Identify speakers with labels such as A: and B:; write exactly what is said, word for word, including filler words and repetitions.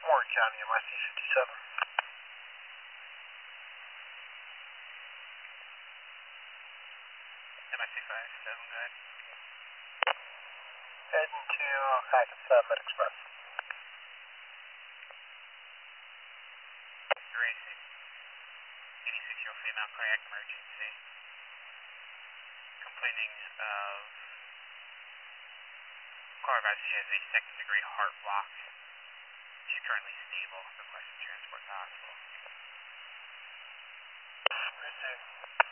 A: Warren County, M I C fifty-seven.
B: M I C five seven, go ahead.
A: Heading to Hackensack Med Express.
B: Racing. eighty-six-year-old female, cardiac emergency. Complaining of coronavirus. She has a second degree heart block. She's currently stable. Requesting transport to hospital.
A: Received.